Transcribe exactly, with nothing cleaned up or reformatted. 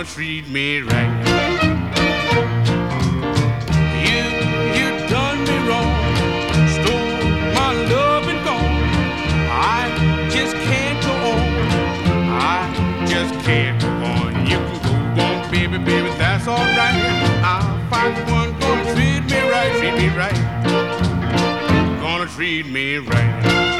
treat me right. You, you done me wrong, stole my love and gone. I just can't go on, I just can't go on. You can go on, baby, baby, that's alright. I'll find one gonna treat me right, treat me right, gonna treat me right.